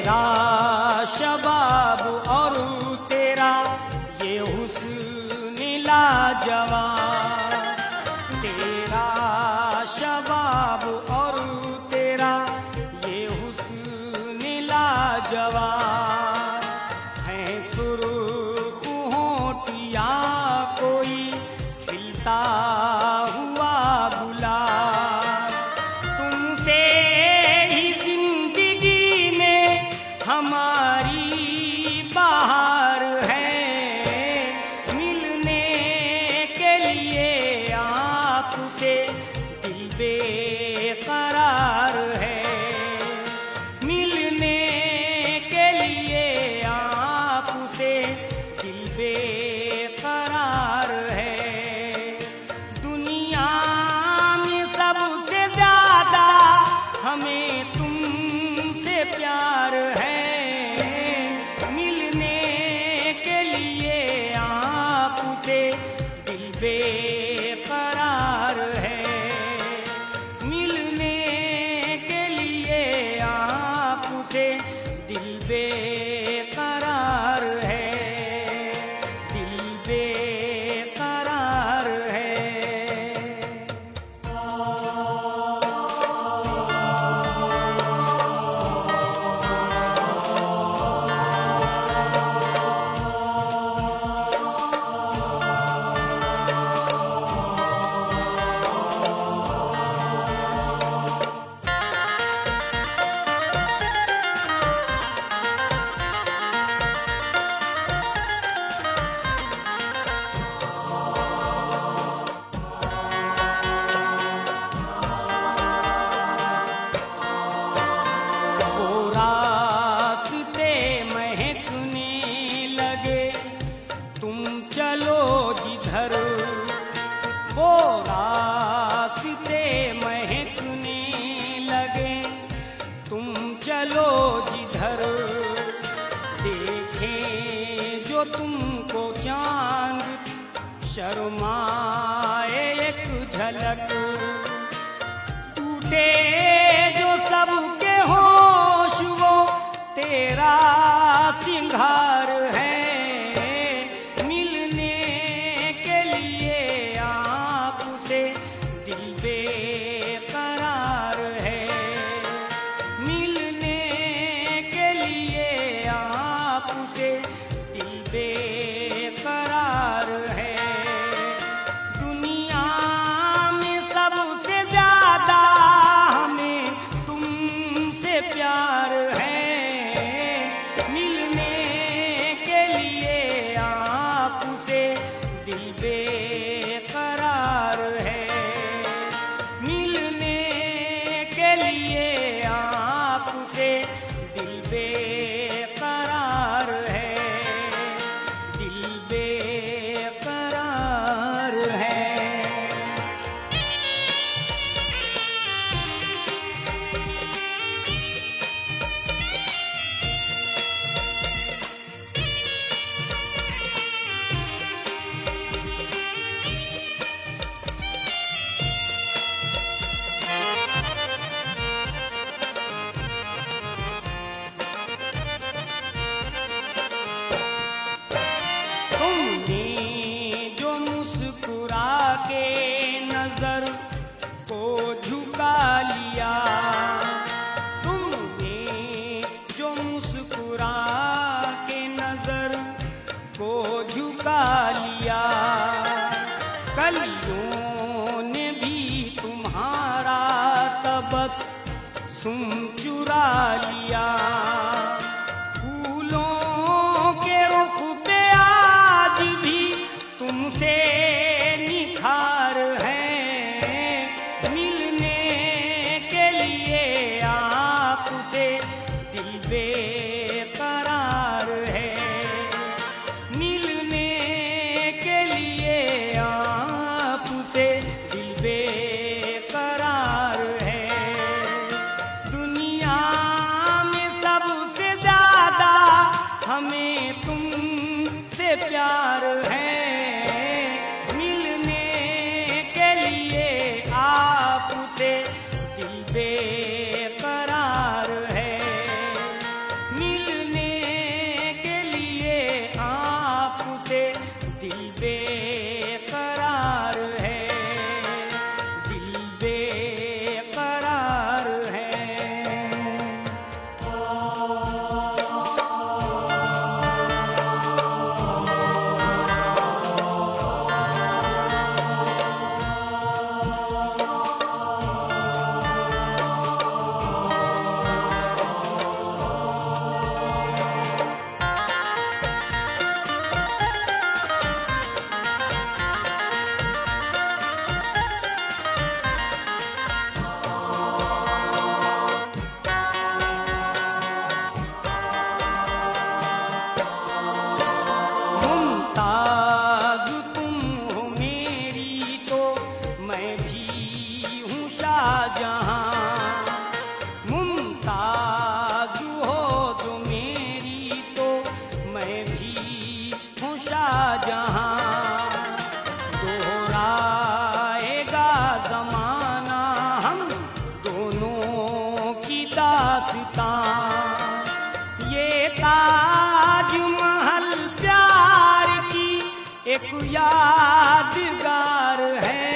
तेरा शबाब और तेरा ये हुस्न लाजवाब, तेरा शबाब और तेरा ये हुस्न लाजवाब है। सुर्ख होंठिया कोई खिलता हुआ गुलाब, तुमसे ही जिंदगी में हमारी बहार है। मिलने के लिए आपसे दिल बेकरार है, मिलने के लिए आपसे दिल बेकरार है। दुनिया में सबसे ज्यादा हमें तुमसे प्यार है, मिलने के लिए आपसे दिल बेकरार है, मिलने के लिए आपसे दिल बेकरार है, दिल बेकरार है। वो रास्ते महकने लगे तुम चलो जिधर, वो रास्ते महकने लगे तुम चलो जिधर। देखें जो तुमको चांद शर्माए एक झलक, टूटे जो सबके होश वो तेरा सिंगार है। मिलने के लिए आपसे दिल बेकरार है, मिलने के लिए आपसे दिल बेकरार है। दुनिया में सबसे ज्यादा हमें तुमसे प्यार है, मिलने के लिए आपसे दिल बेकरार है, मिलने के लिए आपसे दिल बेकरार है, दिल बेकरार है। तुमने जो मुस्कुरा के नजर को झुका लिया, तुमने जो मुस्कुरा के नजर को झुका लिया, कलियों ने भी तुम्हारा तबस्सुम चुरा लिया। फूलों के रुख पे आज भी तुमसे निखार है, मिलने के लिए आपसे दिल बेकरार है, मिलने के लिए आपसे दिल बेकरार है। दुनिया में सबसे ज्यादा हमें तुमसे प्यार है, मिलने के लिए आपसे दिल बेकरार है, दास्तां। ये ताजमहल प्यार की एक यादगार है,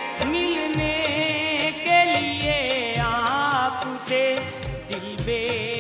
मिलने के लिए आपसे दिल बे